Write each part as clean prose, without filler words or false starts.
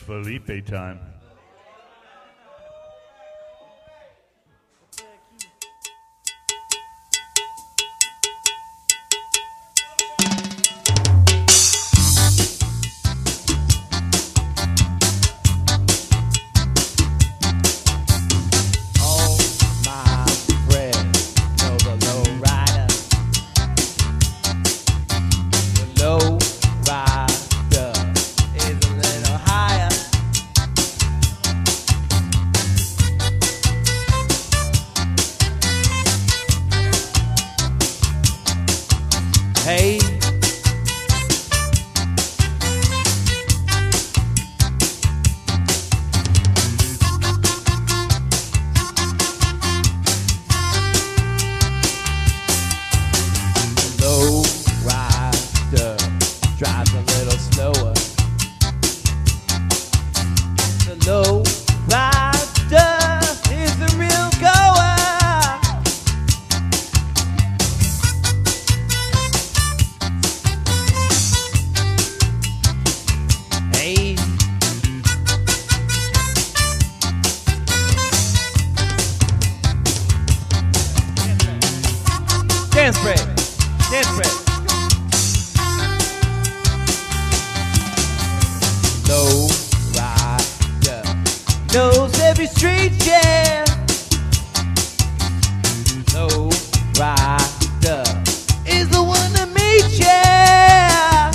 Felipe time. Hey, low rider drives a little slower. The low rider is the real goer. Hey, dance break, dance break. Low rider knows every street, yeah. Low rider is the one to meet, yeah.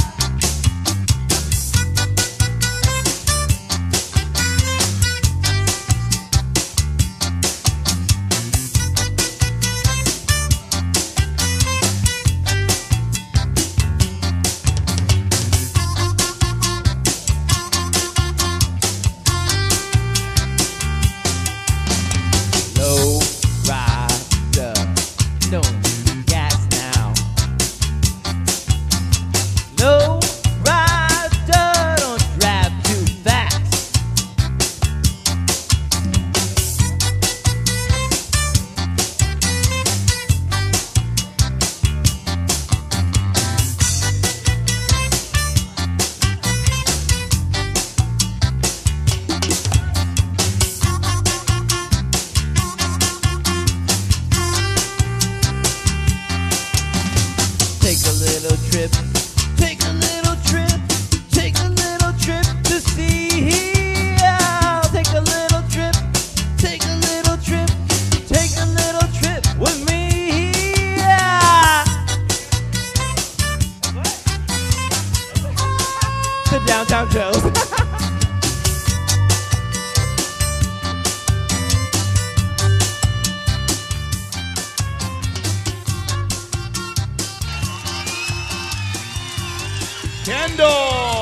Low rider, no gas now. Low rider, don't drive too fast. Take a little trip, take a little trip, take a little trip to see. Take a little trip, take a little trip, take a little trip with me. To Downtown Joe's. Kendall!